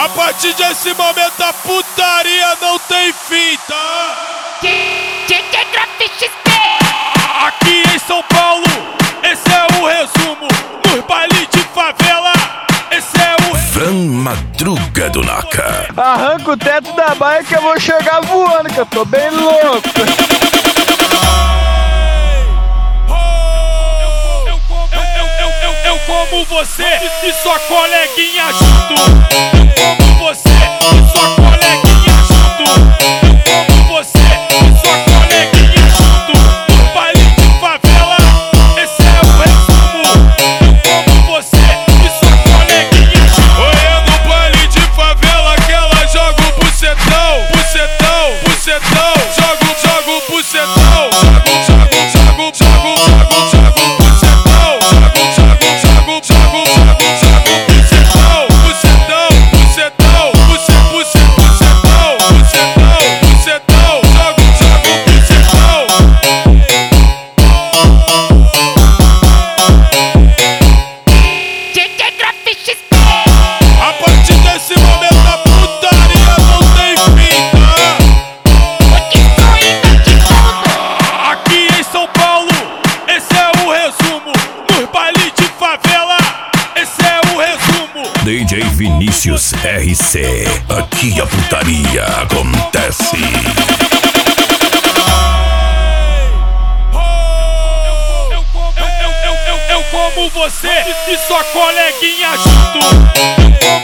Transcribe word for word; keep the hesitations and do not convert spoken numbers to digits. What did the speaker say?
A partir desse momento a putaria não tem fim, tá? D J Drop X P. Aqui em São Paulo, esse é o resumo. Nos bailes de favela, esse é o Van Madruga do Naka. Arranca o teto da baia que eu vou chegar voando, que eu tô bem louco. Eu como você e sua coleguinha junto. Eu como você e sua coleguinha junto. Eu como você e sua coleguinha junto. No baile de favela, esse é o resumo. Eu como você e sua coleguinha junto. Oi, é no baile de favela que ela joga o bucetão, bucetão, bucetão. Joga, joga o bucetão. Joga, joga, joga, joga, joga, joga o bucetão. Joga, joga. D J Vinícius R C, aqui a putaria acontece. Eu como você e sua coleguinha junto.